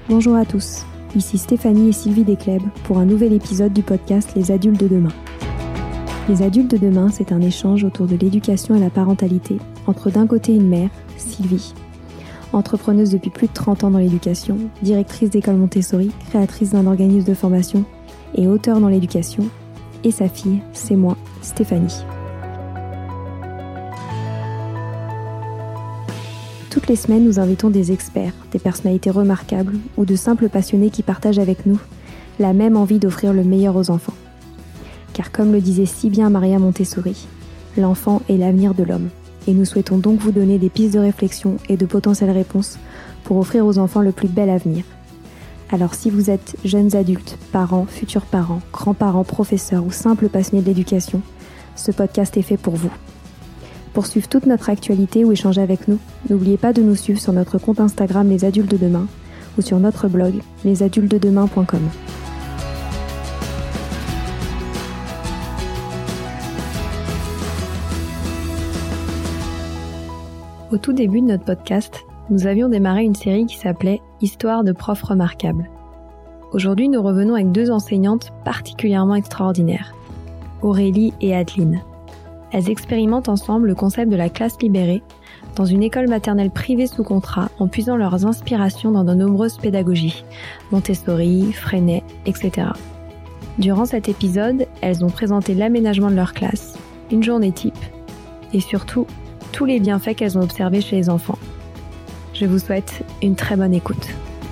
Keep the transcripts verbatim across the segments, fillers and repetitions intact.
Bonjour à tous, ici Stéphanie et Sylvie Desclèbes pour un nouvel épisode du podcast Les adultes de demain. Les adultes de demain, c'est un échange autour de l'éducation et la parentalité entre d'un côté une mère, Sylvie, entrepreneuse depuis plus de trente ans dans l'éducation, directrice d'école Montessori, créatrice d'un organisme de formation et auteure dans l'éducation, et sa fille, c'est moi, Stéphanie. Toutes les semaines, nous invitons des experts, des personnalités remarquables ou de simples passionnés qui partagent avec nous la même envie d'offrir le meilleur aux enfants. Car comme le disait si bien Maria Montessori, l'enfant est l'avenir de l'homme. Et nous souhaitons donc vous donner des pistes de réflexion et de potentielles réponses pour offrir aux enfants le plus bel avenir. Alors si vous êtes jeunes adultes, parents, futurs parents, grands-parents, professeurs ou simples passionnés de l'éducation, ce podcast est fait pour vous. Pour suivre toute notre actualité ou échanger avec nous, n'oubliez pas de nous suivre sur notre compte Instagram Les Adultes de Demain ou sur notre blog les adultes de demain point com. Au tout début de notre podcast, nous avions démarré une série qui s'appelait « Histoire de profs remarquables ». Aujourd'hui, nous revenons avec deux enseignantes particulièrement extraordinaires, Aurélie et Adeline. Elles expérimentent ensemble le concept de la classe libérée dans une école maternelle privée sous contrat en puisant leurs inspirations dans de nombreuses pédagogies, Montessori, Freinet, et cetera. Durant cet épisode, elles ont présenté l'aménagement de leur classe, une journée type et surtout tous les bienfaits qu'elles ont observés chez les enfants. Je vous souhaite une très bonne écoute.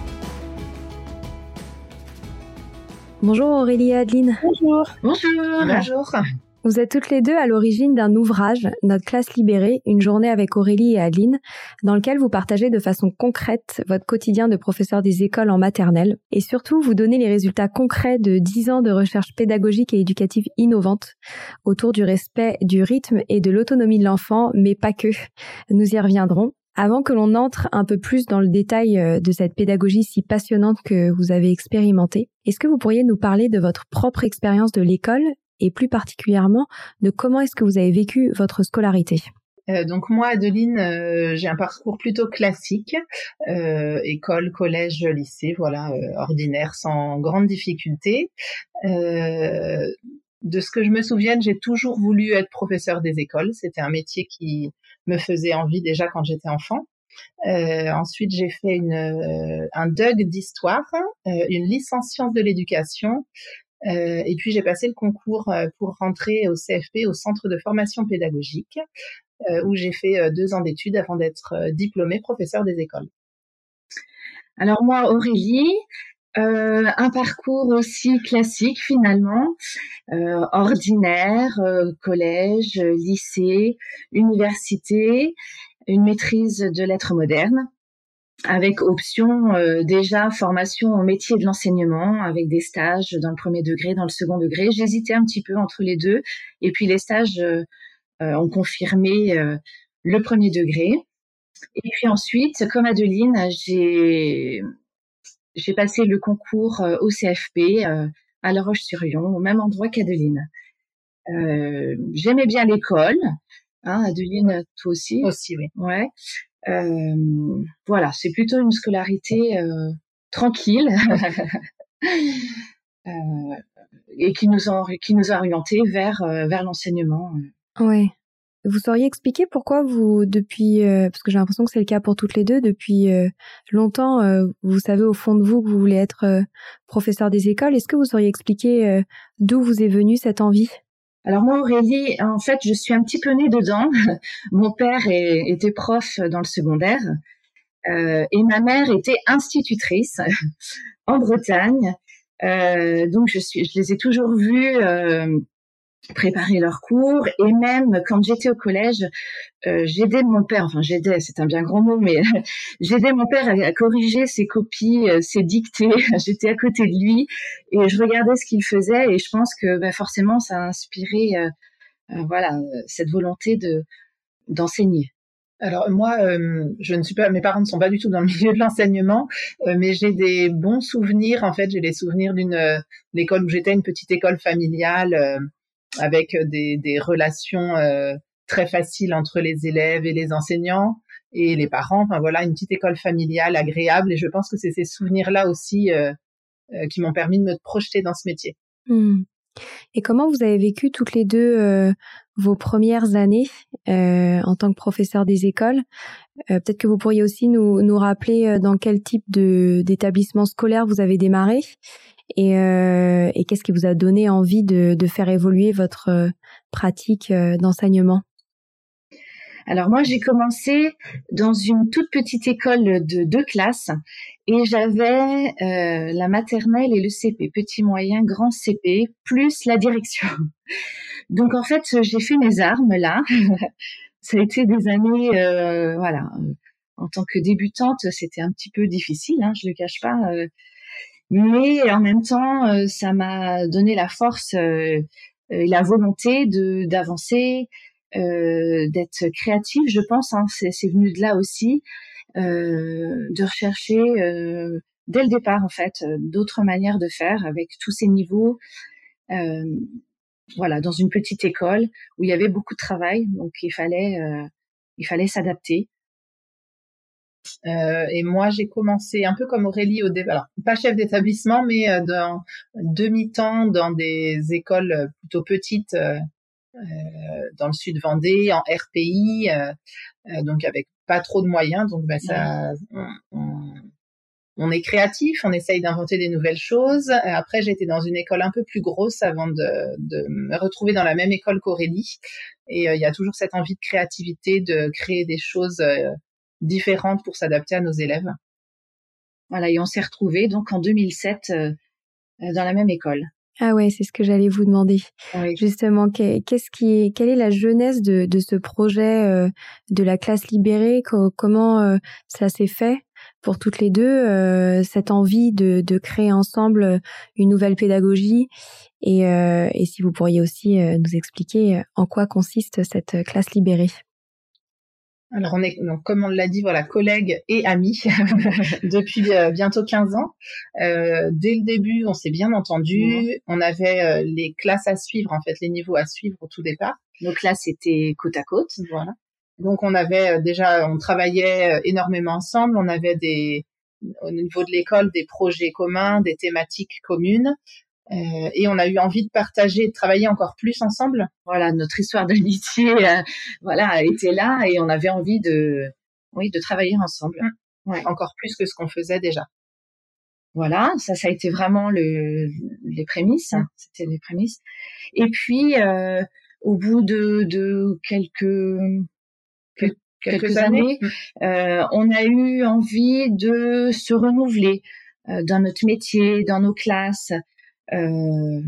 Bonjour Aurélie et Adeline. Bonjour. Bonjour. Bonjour. Vous êtes toutes les deux à l'origine d'un ouvrage, Notre classe libérée, une journée avec Aurélie et Adeline, dans lequel vous partagez de façon concrète votre quotidien de professeur des écoles en maternelle et surtout vous donnez les résultats concrets de dix ans de recherche pédagogique et éducative innovante autour du respect du rythme et de l'autonomie de l'enfant, mais pas que. Nous y reviendrons. Avant que l'on entre un peu plus dans le détail de cette pédagogie si passionnante que vous avez expérimentée, est-ce que vous pourriez nous parler de votre propre expérience de l'école et plus particulièrement de comment est-ce que vous avez vécu votre scolarité? Euh, donc moi, Adeline, euh, j'ai un parcours plutôt classique, euh, école, collège, lycée, voilà, euh, ordinaire, sans grande difficulté. Euh, de ce que je me souvienne, j'ai toujours voulu être professeur des écoles. C'était un métier qui me faisait envie déjà quand j'étais enfant. Euh, ensuite, j'ai fait une, euh, un D U G d'histoire, euh, une licence sciences de l'éducation. Euh, et puis j'ai passé le concours euh, pour rentrer au C F P, au Centre de formation pédagogique, euh, où j'ai fait euh, deux ans d'études avant d'être euh, diplômée professeure des écoles. Alors moi, Aurélie, euh, un parcours aussi classique finalement, euh, ordinaire, euh, collège, lycée, université, une maîtrise de lettres modernes, avec option euh, déjà formation au métier de l'enseignement, avec des stages dans le premier degré, dans le second degré. J'hésitais un petit peu entre les deux, et puis les stages euh, euh, ont confirmé euh, le premier degré. Et puis ensuite, comme Adeline, j'ai j'ai passé le concours euh, au C F P euh, à La Roche-sur-Yon, au même endroit qu'Adeline. Euh, j'aimais bien l'école, hein, Adeline, toi aussi. Aussi, oui. Ouais. Euh, voilà, c'est plutôt une scolarité euh, tranquille euh, et qui nous a qui nous a orientés vers euh, vers l'enseignement. Ouais. Vous sauriez expliquer pourquoi vous, depuis, euh, parce que j'ai l'impression que c'est le cas pour toutes les deux, depuis euh, longtemps, euh, vous savez au fond de vous que vous voulez être euh, professeur des écoles. Est-ce que vous sauriez expliquer euh, d'où vous est venue cette envie? Alors moi, Aurélie, en fait, je suis un petit peu née dedans. Mon père est, était prof dans le secondaire euh, et ma mère était institutrice en Bretagne. Euh, donc je suis, je les ai toujours vus euh, préparer leurs cours, et même quand j'étais au collège, euh, j'aidais mon père, enfin j'aidais, c'est un bien grand mot, mais j'aidais mon père à, à corriger ses copies, euh, ses dictées. J'étais à côté de lui et je regardais ce qu'il faisait, et je pense que bah, forcément ça a inspiré euh, euh, voilà cette volonté de d'enseigner. Alors moi, euh, je ne suis pas, mes parents ne sont pas du tout dans le milieu de l'enseignement, euh, mais j'ai des bons souvenirs. En fait, j'ai les souvenirs d'une euh, école où j'étais, une petite école familiale euh, avec des, des relations euh, très faciles entre les élèves et les enseignants. et les parents. Enfin voilà, une petite école familiale agréable. Et je pense que c'est ces souvenirs-là aussi euh, euh, qui m'ont permis de me projeter dans ce métier. Mmh. Et comment vous avez vécu toutes les deux euh, vos premières années euh, en tant que professeur des écoles? euh, Peut-être que vous pourriez aussi nous, nous rappeler euh, dans quel type de, d'établissement scolaire vous avez démarré et, euh, et qu'est-ce qui vous a donné envie de, de faire évoluer votre euh, pratique euh, d'enseignement? Alors moi, j'ai commencé dans une toute petite école de deux classes et j'avais euh, la maternelle et le C P, petit, moyen, grand C P, plus la direction. Donc en fait, j'ai fait mes armes là. Ça a été des années, euh, voilà. En tant que débutante, c'était un petit peu difficile, hein, je le cache pas. Euh, mais en même temps, euh, ça m'a donné la force euh, et la volonté de d'avancer. Euh, d'être créative, je pense, hein, c'est, c'est venu de là aussi, euh, de rechercher euh, dès le départ en fait euh, d'autres manières de faire avec tous ces niveaux, euh, voilà, dans une petite école où il y avait beaucoup de travail, donc il fallait, euh, il fallait s'adapter. Euh, et moi, j'ai commencé un peu comme Aurélie au début, alors pas chef d'établissement, mais euh, dans demi-temps dans des écoles plutôt petites. Euh, Euh, dans le sud Vendée, en R P I, euh, euh, donc avec pas trop de moyens. Donc ben ça, on, on, on est créatif, on essaye d'inventer des nouvelles choses. Après, j'ai été dans une école un peu plus grosse avant de, de me retrouver dans la même école qu'Aurélie. Et il euh, y a toujours cette envie de créativité, de créer des choses euh, différentes pour s'adapter à nos élèves. Voilà, et on s'est retrouvés donc en deux mille sept euh, dans la même école. Ah ouais, c'est ce que j'allais vous demander. Oui. Justement, qu'est-ce qui, quelle est la genèse de, de ce projet euh, de la classe libérée? Comment euh, ça s'est fait pour toutes les deux, euh, cette envie de, de créer ensemble une nouvelle pédagogie? Et, euh, et si vous pourriez aussi euh, nous expliquer en quoi consiste cette classe libérée? Alors on est donc comme on l'a dit, voilà, collègues et amis depuis euh, bientôt quinze ans. Euh, dès le début, on s'est bien entendu. Mmh. On avait euh, les classes à suivre, en fait, les niveaux à suivre au tout départ. Nos classes étaient côte à côte, voilà. Donc on avait euh, déjà, on travaillait euh, énormément ensemble. On avait des, au niveau de l'école, des projets communs, des thématiques communes. Euh, et on a eu envie de partager, de travailler encore plus ensemble. Voilà, notre histoire d'amitié, euh, voilà, était là et on avait envie de, oui, de travailler ensemble. Mmh. Ouais. Encore plus que ce qu'on faisait déjà. Voilà, ça, ça a été vraiment le, les prémices. Mmh. C'était les prémices. Et puis, euh, au bout de, de quelques, quelques, quelques, quelques années, années mmh. euh, on a eu envie de se renouveler euh, dans notre métier, dans nos classes. Euh,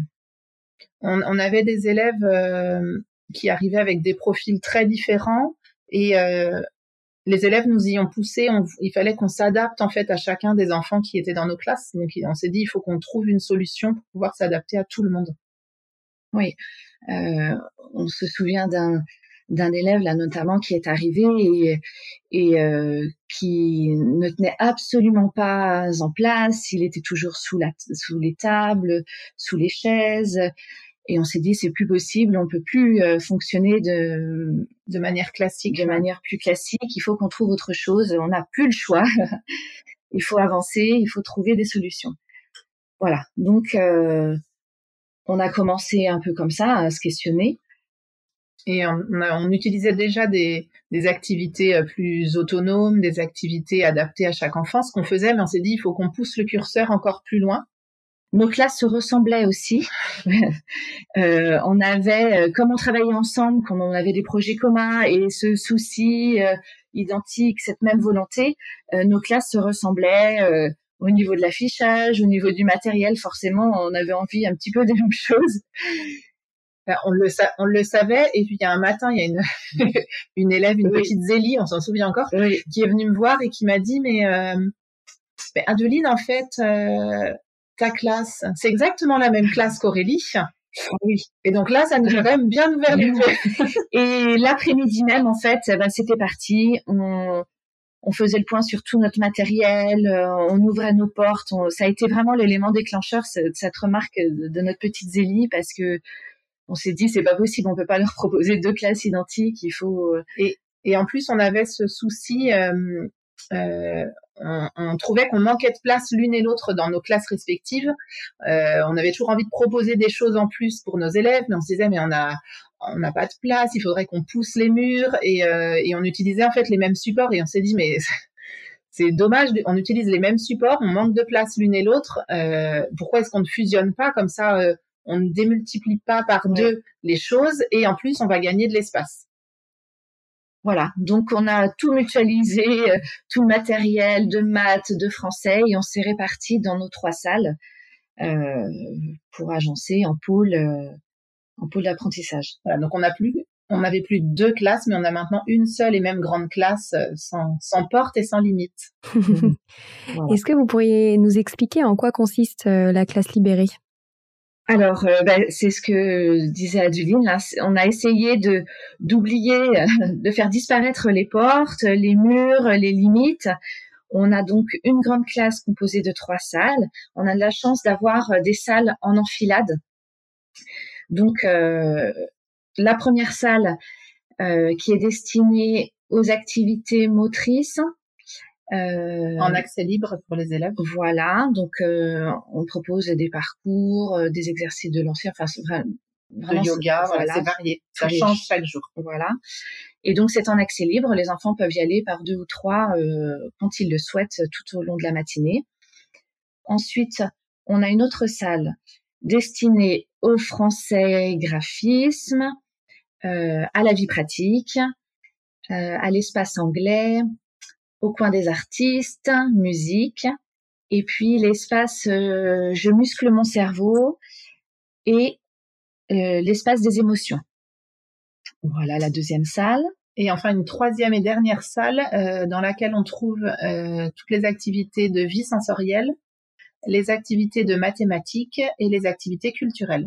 on, on avait des élèves euh, qui arrivaient avec des profils très différents et euh, les élèves nous y ont poussé. On, il fallait qu'on s'adapte en fait à chacun des enfants qui étaient dans nos classes. Donc on s'est dit il faut qu'on trouve une solution pour pouvoir s'adapter à tout le monde. Oui, euh, on se souvient d'un d'un élève là notamment qui est arrivé et, et euh, qui ne tenait absolument pas en place. Il était toujours sous la sous les tables, sous les chaises, et on s'est dit c'est plus possible, on peut plus euh, fonctionner de de manière classique, de manière plus classique. Il faut qu'on trouve autre chose. On n'a plus le choix. Il faut avancer, il faut trouver des solutions. Voilà. Donc euh, on a commencé un peu comme ça à se questionner. Et on, on utilisait déjà des, des activités plus autonomes, des activités adaptées à chaque enfant, ce qu'on faisait, mais on s'est dit, il faut qu'on pousse le curseur encore plus loin. Nos classes se ressemblaient aussi. euh, on avait, comme on travaillait ensemble, comme on avait des projets communs et ce souci euh, identique, cette même volonté, euh, nos classes se ressemblaient euh, au niveau de l'affichage, au niveau du matériel. Forcément, on avait envie un petit peu des mêmes choses. On le, sa- on le savait, et puis il y a un matin, il y a une, une élève, une oui. petite Zélie, on s'en souvient encore, oui. qui est venue me voir et qui m'a dit, mais, euh, mais Adeline, en fait, euh, ta classe, c'est exactement la même classe qu'Aurélie. Oui. Et donc là, ça nous a quand même bien ouvert les yeux. Et l'après-midi même, en fait, ben, c'était parti. On, on faisait le point sur tout notre matériel, on ouvrait nos portes. On, ça a été vraiment l'élément déclencheur, cette, cette remarque de, de notre petite Zélie, parce que on s'est dit c'est pas possible, on peut pas leur proposer deux classes identiques, il faut et Et en plus, on avait ce souci, euh, euh, on, on trouvait qu'on manquait de place l'une et l'autre dans nos classes respectives. Euh, on avait toujours envie de proposer des choses en plus pour nos élèves, mais on se disait, mais on a, on n'a pas de place, il faudrait qu'on pousse les murs, et, euh, et on utilisait en fait les mêmes supports, et on s'est dit, mais c'est dommage, on utilise les mêmes supports, on manque de place l'une et l'autre, euh, pourquoi est-ce qu'on ne fusionne pas comme ça, euh, on ne démultiplie pas par ouais. deux les choses, et en plus, on va gagner de l'espace. Voilà, donc on a tout mutualisé, euh, tout le matériel de maths, de français, et on s'est répartis dans nos trois salles euh, pour agencer en pôle, euh, en pôle d'apprentissage. Voilà, donc on n'a plus, on n'avait plus deux classes, mais on a maintenant une seule et même grande classe euh, sans, sans porte et sans limite. Voilà. Est-ce que vous pourriez nous expliquer en quoi consiste euh, la classe libérée ? Alors, euh, bah, c'est ce que disait Adeline. Là, on a essayé de d'oublier, de faire disparaître les portes, les murs, les limites. On a donc une grande classe composée de trois salles. On a de la chance d'avoir des salles en enfilade. Donc, euh, la première salle euh, qui est destinée aux activités motrices. Euh, en accès libre pour les élèves. Voilà, donc euh, on propose des parcours, euh, des exercices de lancer, enfin vraiment de yoga, voilà, voilà, c'est varié, ça change chaque jour. Voilà, et donc c'est en accès libre, les enfants peuvent y aller par deux ou trois euh, quand ils le souhaitent tout au long de la matinée. Ensuite, on a une autre salle destinée au français graphisme, euh, à la vie pratique, euh, à l'espace anglais, au coin des artistes, musique, et puis l'espace euh, je muscle mon cerveau et euh, l'espace des émotions. Voilà la deuxième salle. Et enfin une troisième et dernière salle euh, dans laquelle on trouve euh, toutes les activités de vie sensorielle, les activités de mathématiques et les activités culturelles.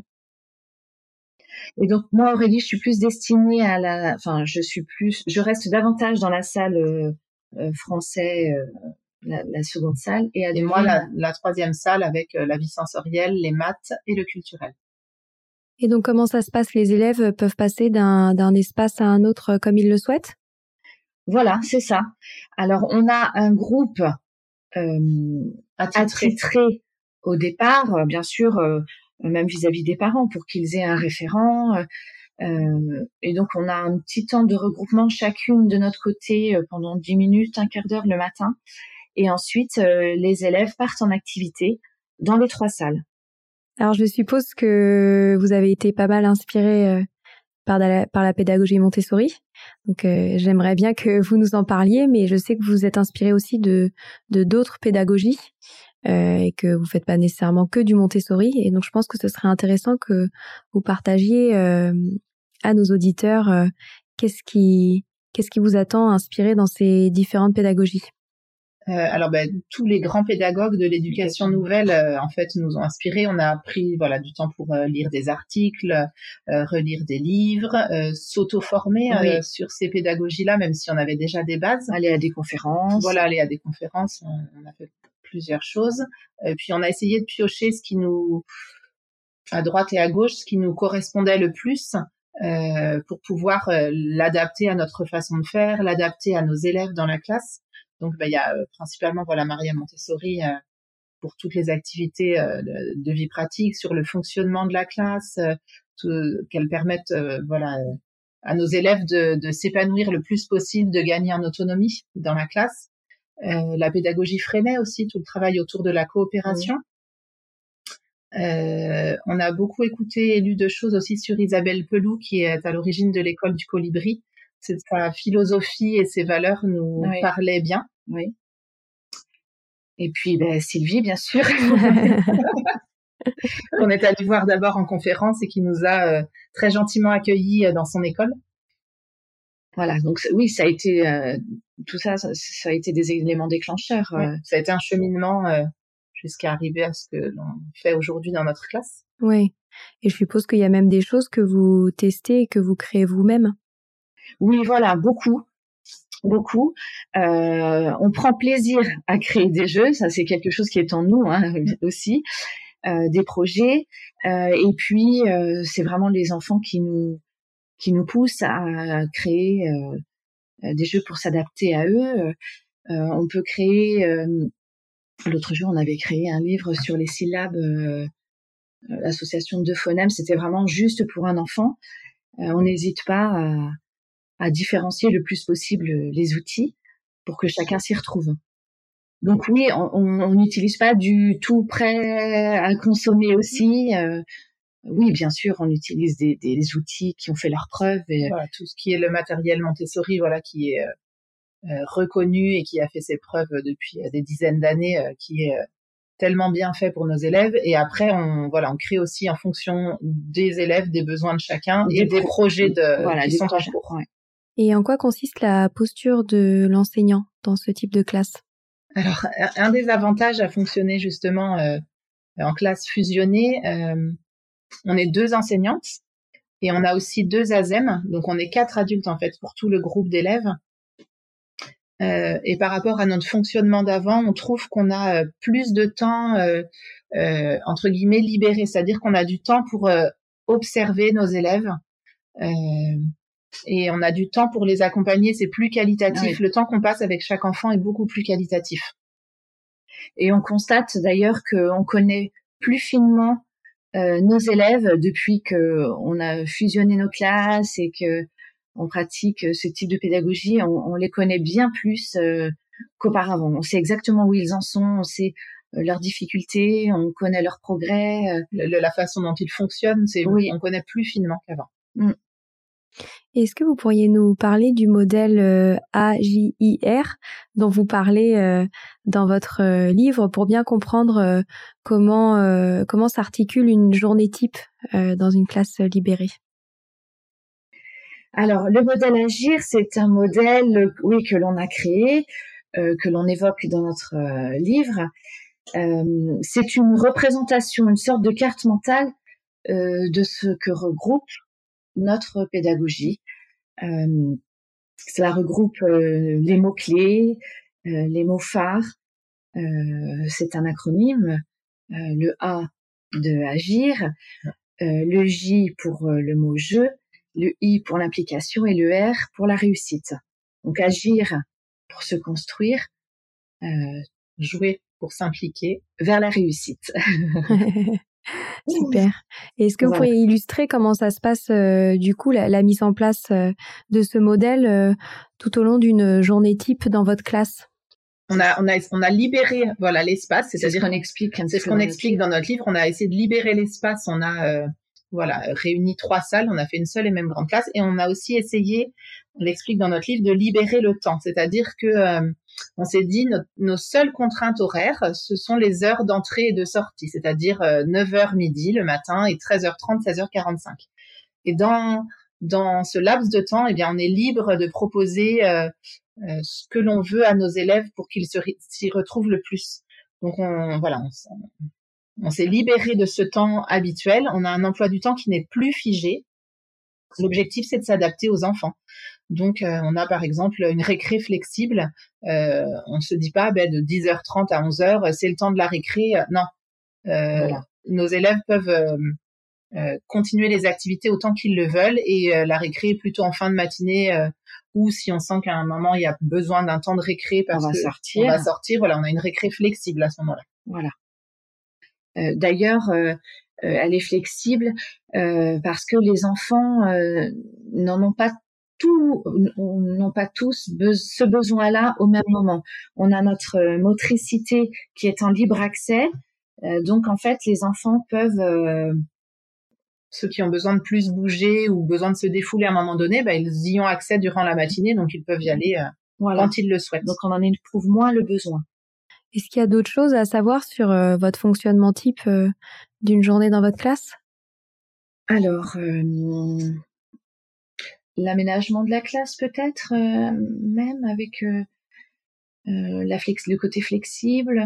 Et donc moi Aurélie, je suis plus destinée à la, enfin je suis plus, je reste davantage dans la salle euh, Euh, français, euh, la, la seconde salle, et, et moi la, la troisième salle avec euh, la vie sensorielle, les maths et le culturel. Et donc comment ça se passe ? Les élèves peuvent passer d'un, d'un espace à un autre comme ils le souhaitent ? Voilà, c'est ça. Alors on a un groupe euh, attitré. attitré au départ, bien sûr, euh, même vis-à-vis des parents, pour qu'ils aient un référent. Euh, Euh, et donc, on a un petit temps de regroupement chacune de notre côté euh, pendant dix minutes, un quart d'heure le matin. Et ensuite, euh, les élèves partent en activité dans les trois salles. Alors, je suppose que vous avez été pas mal inspiré euh, par, la, par la pédagogie Montessori. Donc, euh, j'aimerais bien que vous nous en parliez, mais je sais que vous êtes inspiré aussi de, de d'autres pédagogies euh, et que vous faites pas nécessairement que du Montessori. Et donc, je pense que ce serait intéressant que vous partagiez euh, à nos auditeurs euh, qu'est-ce qui qu'est-ce qui vous attend inspiré dans ces différentes pédagogies. Euh, alors, ben, tous les grands pédagogues de l'éducation nouvelle, euh, en fait, nous ont inspirés. On a pris, voilà, du temps pour euh, lire des articles, euh, relire des livres, euh, s'auto-former oui. euh, sur ces pédagogies-là, même si on avait déjà des bases. Aller à des conférences. Voilà, aller à des conférences. On, on a fait plusieurs choses. Et puis, on a essayé de piocher ce qui nous, à droite et à gauche, ce qui nous correspondait le plus. Euh, pour pouvoir euh, l'adapter à notre façon de faire, l'adapter à nos élèves dans la classe. Donc, bah, il y a euh, principalement, voilà, Maria Montessori euh, pour toutes les activités euh, de, de vie pratique, sur le fonctionnement de la classe, euh, tout, qu'elles permettent, euh, voilà, euh, à nos élèves de, de s'épanouir le plus possible, de gagner en autonomie dans la classe. Euh, la pédagogie Freinet aussi, tout le travail autour de la coopération. Oui. Euh, on a beaucoup écouté et lu de choses aussi sur Isabelle Peloux, qui est à l'origine de l'école du colibri. C'est, sa philosophie et ses valeurs nous oui. parlaient bien. Oui. Et puis ben, Sylvie, bien sûr. On est allé voir d'abord en conférence et qui nous a euh, très gentiment accueillis dans son école. Voilà, donc oui, ça a été euh, tout ça, ça, ça a été des éléments déclencheurs. Oui, euh. Ça a été un cheminement euh, jusqu'à arriver à ce que l'on fait aujourd'hui dans notre classe. Oui, et je suppose qu'il y a même des choses que vous testez et que vous créez vous-même. Oui, voilà, beaucoup, beaucoup. Euh, on prend plaisir à créer des jeux, ça c'est quelque chose qui est en nous hein, aussi, euh, des projets. Euh, et puis euh, c'est vraiment les enfants qui nous qui nous poussent à créer euh, euh, des jeux pour s'adapter à eux. Euh, on peut créer. Euh, l'autre jour, on avait créé un livre sur les syllabes. Euh, l'association de phonèmes, c'était vraiment juste pour un enfant. Euh, on n'hésite pas à, à différencier le plus possible les outils pour que chacun s'y retrouve. Donc oui, on n'utilise pas du tout prêt à consommer aussi. Euh, oui, bien sûr, on utilise des, des, des outils qui ont fait leurs preuves. Et... Voilà, tout ce qui est le matériel Montessori, voilà, qui est euh, reconnu et qui a fait ses preuves depuis des dizaines d'années, euh, qui est euh, tellement bien fait pour nos élèves. Et après, on voilà, on crée aussi en fonction des élèves, des besoins de chacun des et pro- des projets de voilà, qui des sont projets, en cours. Ouais. Et en quoi consiste la posture de l'enseignant dans ce type de classe? Alors, un des avantages à fonctionner justement euh, en classe fusionnée, euh, on est deux enseignantes et on a aussi deux A S E M, donc on est quatre adultes en fait pour tout le groupe d'élèves. Euh, et par rapport à notre fonctionnement d'avant, on trouve qu'on a euh, plus de temps euh, euh, entre guillemets libéré, c'est-à-dire qu'on a du temps pour euh, observer nos élèves. Euh, Et on a du temps pour les accompagner, c'est plus qualitatif. Oui. Le temps qu'on passe avec chaque enfant est beaucoup plus qualitatif. Et on constate d'ailleurs qu'on connaît plus finement euh, nos élèves depuis qu'on a fusionné nos classes et que on pratique ce type de pédagogie. On, on les connaît bien plus euh, qu'auparavant. On sait exactement où ils en sont, on sait euh, leurs difficultés, on connaît leurs progrès. Euh. Le, la façon dont ils fonctionnent, c'est oui. On connaît plus finement qu'avant. Mm. Est-ce que vous pourriez nous parler du modèle euh, A J I R dont vous parlez euh, dans votre euh, livre pour bien comprendre euh, comment euh, comment s'articule une journée type euh, dans une classe libérée? Alors, le modèle Agir, c'est un modèle, oui, que l'on a créé, euh, que l'on évoque dans notre euh, livre. Euh, c'est une représentation, une sorte de carte mentale euh, de ce que regroupe notre pédagogie. Euh, cela regroupe euh, les mots-clés, euh, les mots phares. Euh, c'est un acronyme. Euh, le A de agir, euh, le J pour euh, le mot jeu, le I pour l'implication et le R pour la réussite. Donc agir pour se construire, euh, jouer pour s'impliquer vers la réussite. Super. Est-ce que vous voilà. pourriez illustrer comment ça se passe euh, du coup la, la mise en place euh, de ce modèle euh, tout au long d'une journée type dans votre classe? On a, on a, on a libéré, voilà, l'espace. C'est-à-dire c'est ce qu'on explique. C'est ce qu'on explique dans notre livre. On a essayé de libérer l'espace. On a, euh, voilà, réuni trois salles. On a fait une seule et même grande classe. Et on a aussi essayé, on l'explique dans notre livre, de libérer le temps. C'est-à-dire que, euh, on s'est dit, nos, nos seules contraintes horaires, ce sont les heures d'entrée et de sortie. C'est-à-dire euh, neuf heures midi le matin et treize heures trente, seize heures quarante-cinq. Et dans, dans ce laps de temps, eh bien, on est libre de proposer, euh, Euh, ce que l'on veut à nos élèves pour qu'ils se, s'y retrouvent le plus. Donc on, voilà, on, on s'est libéré de ce temps habituel. On a un emploi du temps qui n'est plus figé. L'objectif, c'est de s'adapter aux enfants. Donc euh, on a par exemple une récré flexible. Euh, on se dit pas ben, de dix heures trente à onze heures, c'est le temps de la récré. Non, euh, voilà. Nos élèves peuvent euh, euh, continuer les activités autant qu'ils le veulent et euh, la récré est plutôt en fin de matinée. Euh, ou si on sent qu'à un moment il y a besoin d'un temps de récré parce on va que sortir. on va sortir, voilà, on a une récré flexible à ce moment-là. Voilà. Euh, d'ailleurs, euh, euh, elle est flexible euh, parce que les enfants euh, n'en ont pas tout, n'ont pas tous be- ce besoin-là au même moment. On a notre motricité qui est en libre accès, euh, donc en fait les enfants peuvent euh, ceux qui ont besoin de plus bouger ou besoin de se défouler à un moment donné, bah, ils y ont accès durant la matinée, donc ils peuvent y aller euh, voilà. quand ils le souhaitent. Donc on en éprouve moins le besoin. Est-ce qu'il y a d'autres choses à savoir sur euh, votre fonctionnement type euh, d'une journée dans votre classe? Alors, euh, l'aménagement de la classe peut-être, euh, même avec euh, euh, la flex- le côté flexible.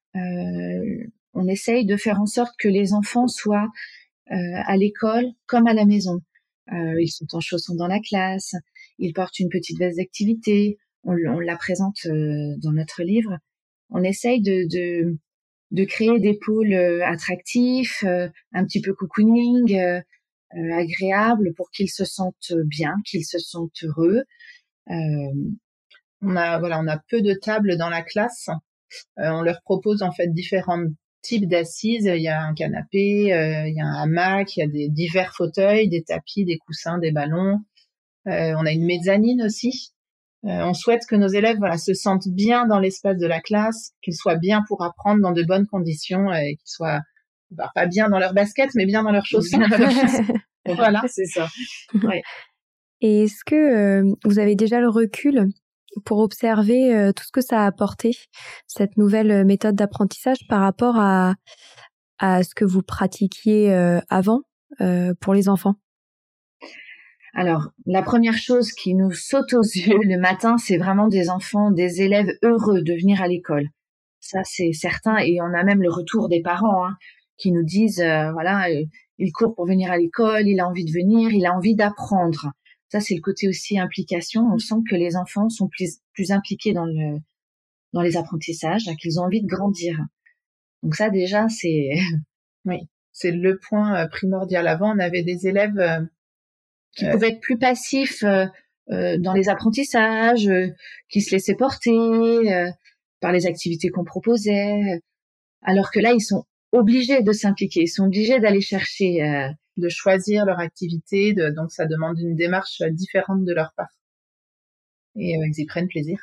Euh, on essaye de faire en sorte que les enfants soient Euh, à l'école comme à la maison. Euh, ils sont en chaussons dans la classe, ils portent une petite veste d'activité, on, on la présente euh, dans notre livre. On essaye de, de, de créer des pôles euh, attractifs, euh, un petit peu cocooning, euh, euh, agréables pour qu'ils se sentent bien, qu'ils se sentent heureux. Euh, on a voilà, on a peu de tables dans la classe. Euh, on leur propose en fait différents types d'assises. Il y a un canapé, euh, il y a un hamac, il y a des divers fauteuils, des tapis, des coussins, des ballons. Euh, on a une mezzanine aussi. Euh, on souhaite que nos élèves voilà, se sentent bien dans l'espace de la classe, qu'ils soient bien pour apprendre dans de bonnes conditions et qu'ils soient bah, pas bien dans leurs baskets, mais bien dans leurs chaussons. Voilà, c'est ça. Ouais. Et est-ce que euh, vous avez déjà le recul pour observer euh, tout ce que ça a apporté, cette nouvelle méthode d'apprentissage par rapport à, à ce que vous pratiquiez euh, avant euh, pour les enfants? Alors, la première chose qui nous saute aux yeux le matin, c'est vraiment des enfants, des élèves heureux de venir à l'école. Ça, c'est certain. Et on a même le retour des parents hein, qui nous disent, euh, voilà, euh, il court pour venir à l'école, il a envie de venir, il a envie d'apprendre. Ça, c'est le côté aussi implication. On sent que les enfants sont plus, plus impliqués dans le dans les apprentissages, qu'ils ont envie de grandir. Donc ça, déjà, c'est... Oui, c'est le point primordial. Avant, on avait des élèves... Euh, qui euh... pouvaient être plus passifs euh, euh, dans les apprentissages, euh, qui se laissaient porter euh, par les activités qu'on proposait, alors que là, ils sont obligés de s'impliquer, ils sont obligés d'aller chercher... Euh, de choisir leur activité, de, donc ça demande une démarche différente de leur part. Et euh, ils y prennent plaisir.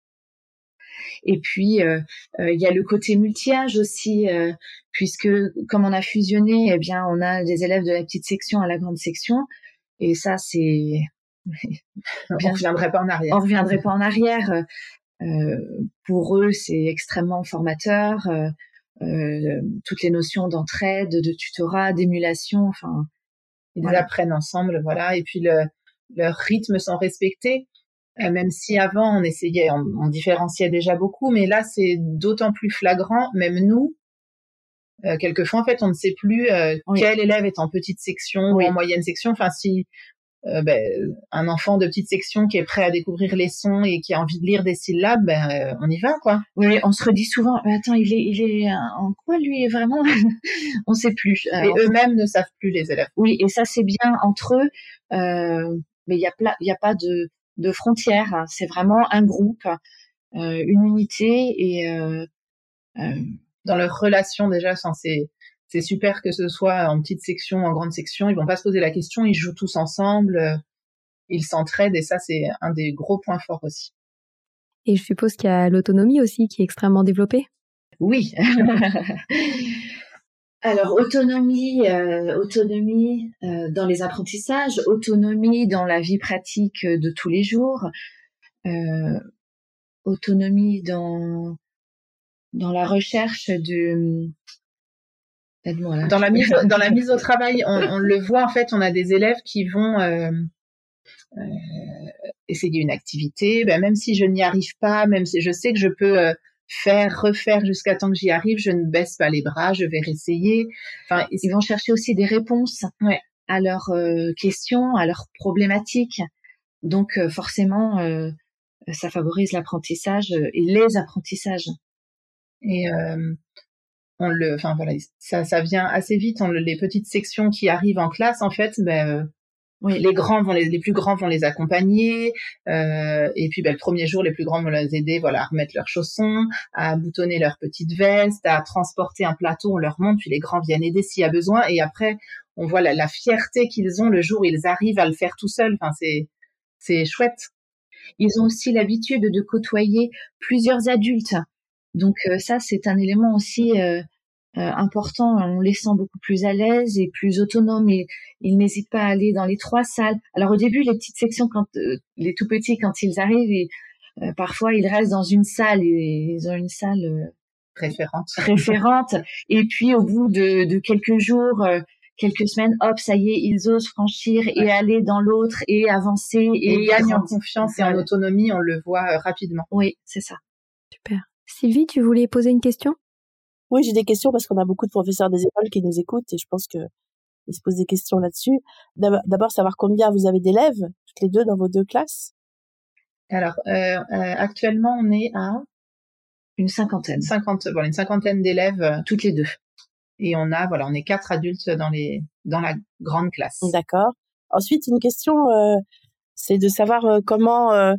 Et puis, il euh, euh, y a le côté multi-âge aussi, euh, puisque comme on a fusionné, eh bien, on a des élèves de la petite section à la grande section. Et ça, c'est... on ne reviendrait pas en arrière. On ne reviendrait pas en arrière. Euh, pour eux, c'est extrêmement formateur. Euh, euh, toutes les notions d'entraide, de tutorat, d'émulation, enfin... Ils voilà. apprennent ensemble, voilà. Et puis, le, leurs rythmes sont respectés. Euh, même si avant, on essayait, on, on différenciait déjà beaucoup, mais là, c'est d'autant plus flagrant. Même nous, euh, quelquefois, en fait, on ne sait plus euh, oui. quel élève est en petite section oui. ou en moyenne section. Enfin, si euh, ben, un enfant de petite section qui est prêt à découvrir les sons et qui a envie de lire des syllabes, ben, euh, on y va, quoi. Oui, on se redit souvent, attends, il est, il est en quoi, lui, vraiment? On ne sait plus. Et euh, eux-mêmes ne savent plus, les élèves. Oui, et ça, c'est bien entre eux, euh, mais il n'y a, pla- y a pas de... de frontières, c'est vraiment un groupe, euh, une unité et euh, euh, dans leur relation déjà, c'est c'est super que ce soit en petite section, en grande section, ils vont pas se poser la question, ils jouent tous ensemble, euh, ils s'entraident et ça c'est un des gros points forts aussi. Et je suppose qu'il y a l'autonomie aussi qui est extrêmement développée. Oui. Alors, autonomie, euh, autonomie euh, dans les apprentissages, autonomie dans la vie pratique de tous les jours, euh, autonomie dans dans la recherche de... Là. Dans la mise dans la mise au travail, on, on le voit en fait, on a des élèves qui vont euh, euh, essayer une activité, ben, même si je n'y arrive pas, même si je sais que je peux euh, faire, refaire jusqu'à temps que j'y arrive, je ne baisse pas les bras, je vais réessayer. Enfin, ils vont chercher aussi des réponses ouais. à leurs euh, questions, à leurs problématiques. Donc euh, forcément, euh, ça favorise l'apprentissage et les apprentissages. Et euh, on le, enfin voilà, ça, ça vient assez vite. On, les petites sections qui arrivent en classe, en fait, ben euh, oui, les grands vont les, les plus grands vont les accompagner, euh, et puis ben, le premier jour, les plus grands vont les aider, voilà, à remettre leurs chaussons, à boutonner leur petite veste, à transporter un plateau, on leur montre, puis les grands viennent aider s'il y a besoin, et après, on voit la, la fierté qu'ils ont le jour où ils arrivent à le faire tout seuls. Enfin, c'est, c'est chouette. Ils ont aussi l'habitude de côtoyer plusieurs adultes, donc euh, ça, c'est un élément aussi euh, euh, important. On les sent beaucoup plus à l'aise et plus autonomes. Ils, ils n'hésitent pas à aller dans les trois salles. Alors au début, les petites sections, quand euh, les tout petits, quand ils arrivent, et, euh, parfois ils restent dans une salle et ils ont une salle euh, référente. référente. Et puis au bout de, de quelques jours, euh, quelques semaines, hop, ça y est, ils osent franchir ouais. et aller dans l'autre et avancer et, et gagnent en confiance et en autonomie. On le voit euh, rapidement. Oui, c'est ça. Super. Sylvie, tu voulais poser une question ? Oui, j'ai des questions parce qu'on a beaucoup de professeurs des écoles qui nous écoutent et je pense que ils se posent des questions là-dessus. D'abord, savoir combien vous avez d'élèves, toutes les deux dans vos deux classes. Alors, euh, euh, actuellement, on est à une cinquantaine. cinquante, voilà, une cinquantaine d'élèves euh, toutes les deux. Et on a, voilà, on est quatre adultes dans les, dans la grande classe. D'accord. Ensuite, une question, euh, c'est de savoir euh, comment euh,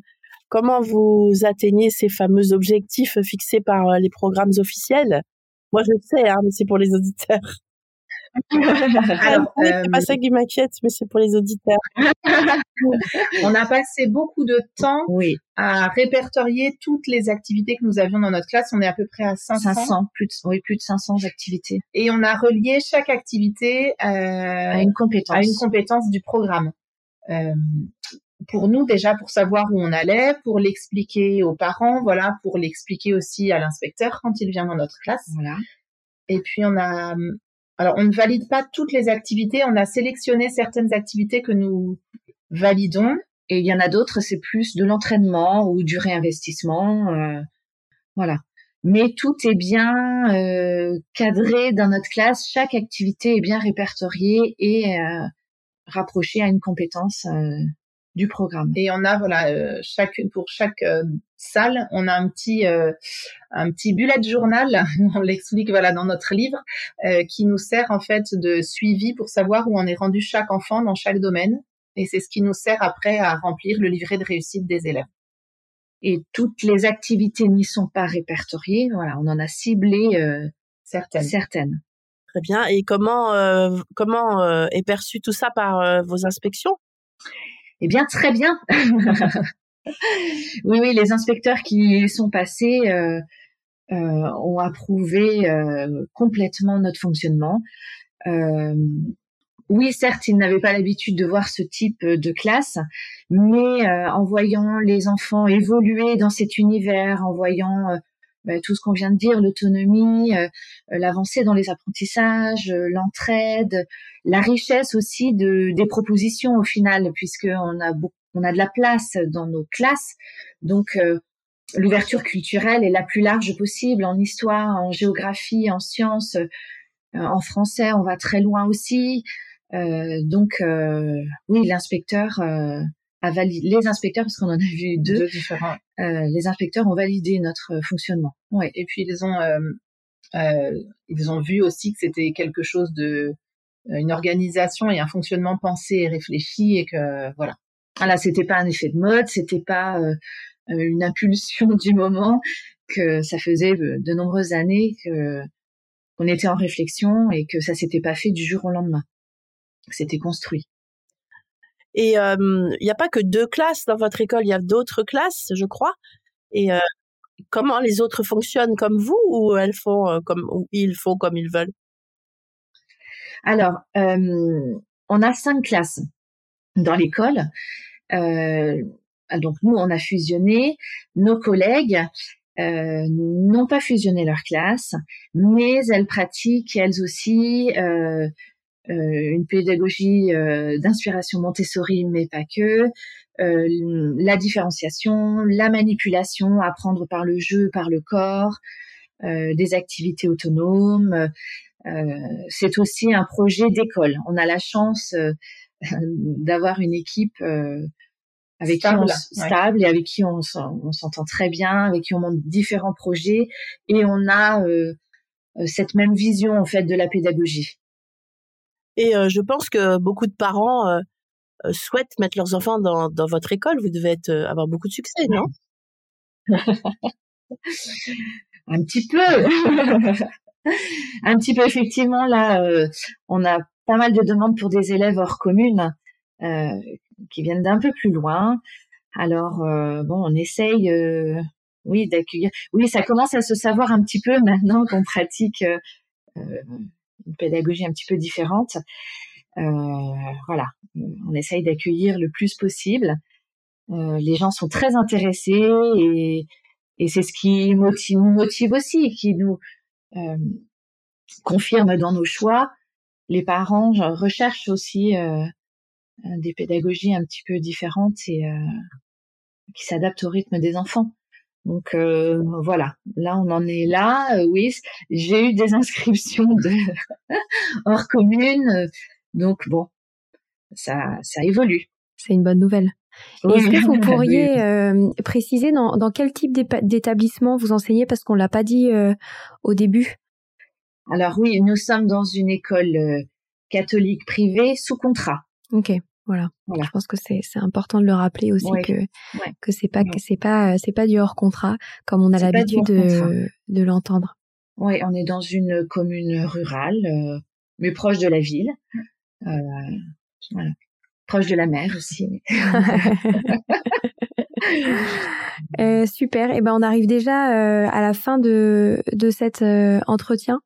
comment vous atteignez ces fameux objectifs fixés par les programmes officiels? Moi, je le sais, hein, mais c'est pour les auditeurs. Alors, oui, euh... c'est pas ça qui m'inquiète, mais c'est pour les auditeurs. On a passé beaucoup de temps oui. à répertorier toutes les activités que nous avions dans notre classe. On est à peu près à cinq cents. cinq cents, plus de, oui, plus de cinq cents activités. Et on a relié chaque activité euh, à une compétence, à une compétence du programme. Euh, pour nous, déjà, pour savoir où on allait, pour l'expliquer aux parents, voilà, pour l'expliquer aussi à l'inspecteur quand il vient dans notre classe. Voilà. Et puis, on a... Alors, on ne valide pas toutes les activités. On a sélectionné certaines activités que nous validons. Et il y en a d'autres, c'est plus de l'entraînement ou du réinvestissement. Euh, voilà. Mais tout est bien euh, cadré dans notre classe. Chaque activité est bien répertoriée et euh, rapprochée à une compétence euh, du programme. Et on a, voilà, euh, chaque, pour chaque euh, salle, on a un petit... Euh, un petit bullet journal, on l'explique voilà dans notre livre, euh, qui nous sert en fait de suivi pour savoir où on est rendu chaque enfant dans chaque domaine. Et c'est ce qui nous sert après à remplir le livret de réussite des élèves. Et toutes les activités n'y sont pas répertoriées. Voilà, on en a ciblé euh, certaines. certaines. Très bien. Et comment euh, comment euh, est perçu tout ça par euh, vos inspections? Eh bien, très bien. oui, oui, les inspecteurs qui sont passés euh, euh, ont approuvé euh, complètement notre fonctionnement. Euh, Oui, certes, ils n'avaient pas l'habitude de voir ce type de classe, mais euh, en voyant les enfants évoluer dans cet univers, en voyant euh, bah, tout ce qu'on vient de dire, l'autonomie, euh, l'avancée dans les apprentissages, euh, l'entraide, la richesse aussi de des propositions au final, puisque on a beaucoup, on a de la place dans nos classes, donc euh, l'ouverture culturelle est la plus large possible en histoire, en géographie, en sciences, euh, en français, on va très loin aussi. Euh, donc euh, oui, l'inspecteur euh, a validé, les inspecteurs, parce qu'on en a vu deux, deux différents. Euh, les inspecteurs ont validé notre fonctionnement. Ouais. Et puis ils ont euh, euh, ils ont vu aussi que c'était quelque chose de une organisation et un fonctionnement pensé et réfléchi, et que voilà. Voilà, c'était pas un effet de mode, c'était pas euh, une impulsion du moment, que ça faisait de nombreuses années que qu'on était en réflexion et que ça s'était pas fait du jour au lendemain. C'était construit. Et il euh, n'y a pas que deux classes dans votre école, il y a d'autres classes, je crois. Et euh, comment les autres fonctionnent comme vous, ou elles font euh, comme ou ils font comme ils veulent? Alors, euh, on a cinq classes dans l'école. Euh, donc nous, on a fusionné. Nos collègues euh, n'ont pas fusionné leur classe, mais elles pratiquent elles aussi euh, euh, une pédagogie euh, d'inspiration Montessori, mais pas que. Euh, la différenciation, la manipulation, apprendre par le jeu, par le corps, euh, des activités autonomes. Euh, c'est aussi un projet d'école. On a la chance euh, d'avoir une équipe euh, avec stable, qui on, stable ouais. et avec qui on, on s'entend très bien, avec qui on monte différents projets, et on a euh, cette même vision en fait de la pédagogie. Et euh, je pense que beaucoup de parents euh, souhaitent mettre leurs enfants dans, dans votre école. Vous devez être, euh, avoir beaucoup de succès, non? Un petit peu. Un petit peu, effectivement. Là, euh, on a pas mal de demandes pour des élèves hors commune euh, qui viennent d'un peu plus loin. Alors, euh, bon, on essaye, euh, oui, d'accueillir. Oui, ça commence à se savoir un petit peu maintenant qu'on pratique euh, une pédagogie un petit peu différente. Euh, voilà, on essaye d'accueillir le plus possible. Euh, les gens sont très intéressés, et, et c'est ce qui motive, nous motive aussi, qui nous euh, confirme dans nos choix. Les parents recherchent aussi euh, des pédagogies un petit peu différentes et euh, qui s'adaptent au rythme des enfants. Donc euh, voilà, là on en est là. Euh, oui, j'ai eu des inscriptions de hors commune, euh, donc bon, ça ça évolue. C'est une bonne nouvelle. Oui. Est-ce que vous pourriez euh, préciser dans, dans quel type d'établissement vous enseignez, parce qu'on l'a pas dit euh, au début? Alors oui, nous sommes dans une école euh, catholique privée sous contrat. Ok. Voilà. Voilà. Je pense que c'est c'est important de le rappeler aussi Ouais. que Ouais. que c'est pas Ouais. que c'est pas c'est pas du hors contrat comme on a C'est pas du l'habitude hors contrat. de de l'entendre. Oui, on est dans une commune rurale, euh, mais proche de la ville. Euh, voilà. Proche de la mer aussi. euh, super. Et ben on arrive déjà euh, à la fin de de cet euh, entretien.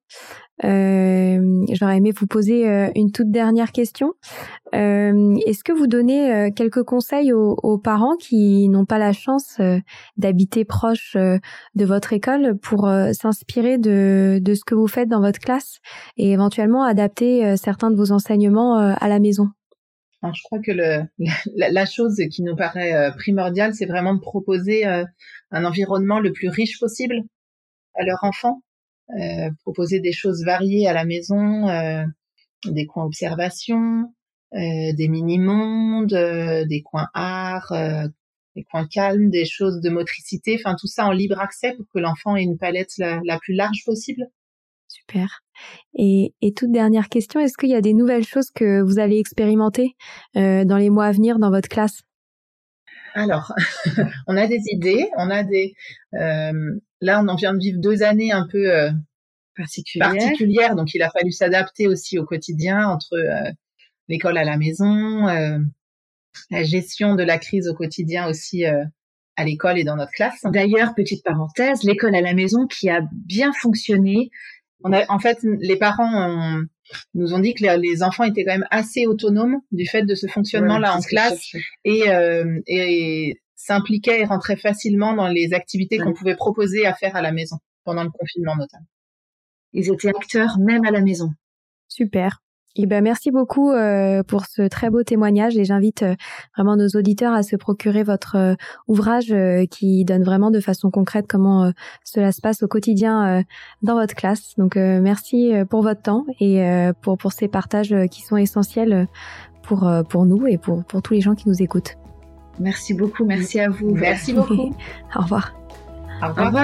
Euh, j'aurais aimé vous poser euh, une toute dernière question. Euh, est-ce que vous donnez euh, quelques conseils aux, aux parents qui n'ont pas la chance euh, d'habiter proche euh, de votre école pour euh, s'inspirer de, de ce que vous faites dans votre classe et éventuellement adapter euh, certains de vos enseignements euh, à la maison? Alors, je crois que le, la, la chose qui nous paraît euh, primordiale, c'est vraiment de proposer euh, un environnement le plus riche possible à leurs enfants. Euh, proposer des choses variées à la maison, euh, des coins observation, euh, des mini-mondes, euh, des coins art, euh, des coins calmes, des choses de motricité, enfin tout ça en libre accès pour que l'enfant ait une palette la, la plus large possible. Super. Et, et toute dernière question, est-ce qu'il y a des nouvelles choses que vous allez expérimenter euh, dans les mois à venir dans votre classe? Alors, on a des idées, on a des... Euh, là, on en vient de vivre deux années un peu euh, particulières. particulières, donc il a fallu s'adapter aussi au quotidien entre euh, l'école à la maison, euh, la gestion de la crise au quotidien aussi euh, à l'école et dans notre classe. D'ailleurs, petite parenthèse, l'école à la maison qui a bien fonctionné. On a, en fait, les parents ont, nous ont dit que les, les enfants étaient quand même assez autonomes du fait de ce fonctionnement-là ouais, en classe et, euh, et s'impliquaient et rentraient facilement dans les activités ouais. qu'on pouvait proposer à faire à la maison, pendant le confinement notamment. Ils étaient acteurs même à la maison. Super. Et ben merci beaucoup euh, pour ce très beau témoignage et j'invite euh, vraiment nos auditeurs à se procurer votre euh, ouvrage euh, qui donne vraiment de façon concrète comment euh, cela se passe au quotidien euh, dans votre classe. Donc euh, merci pour votre temps et euh, pour pour ces partages qui sont essentiels pour euh, pour nous et pour pour tous les gens qui nous écoutent. Merci beaucoup, merci à vous. Merci beaucoup. Au revoir. Au revoir. Au revoir.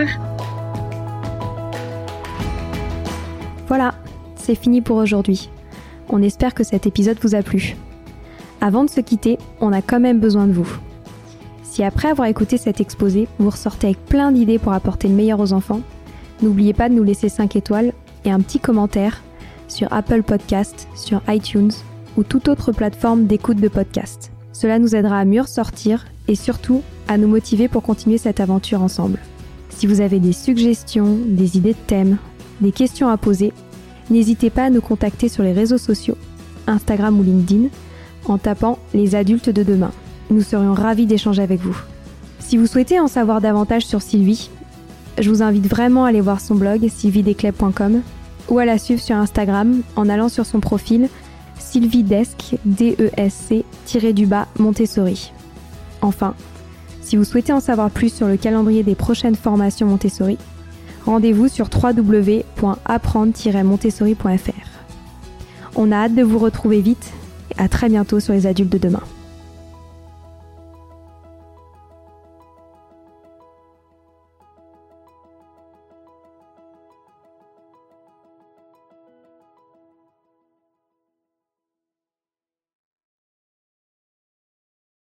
Voilà, c'est fini pour aujourd'hui. On espère que cet épisode vous a plu. Avant de se quitter, on a quand même besoin de vous. Si après avoir écouté cet exposé, vous ressortez avec plein d'idées pour apporter le meilleur aux enfants, n'oubliez pas de nous laisser cinq étoiles et un petit commentaire sur Apple Podcasts, sur iTunes ou toute autre plateforme d'écoute de podcast. Cela nous aidera à mieux ressortir et surtout à nous motiver pour continuer cette aventure ensemble. Si vous avez des suggestions, des idées de thèmes, des questions à poser, n'hésitez pas à nous contacter sur les réseaux sociaux, Instagram ou LinkedIn, en tapant « Les adultes de demain ». Nous serions ravis d'échanger avec vous. Si vous souhaitez en savoir davantage sur Sylvie, je vous invite vraiment à aller voir son blog sylvie desclèves point com ou à la suivre sur Instagram en allant sur son profil sylviedesc, D E S C, tiré du bas, Montessori. Enfin, si vous souhaitez en savoir plus sur le calendrier des prochaines formations Montessori, rendez-vous sur w w w point apprendre tiret montessori point f r. On a hâte de vous retrouver vite et à très bientôt sur les adultes de demain.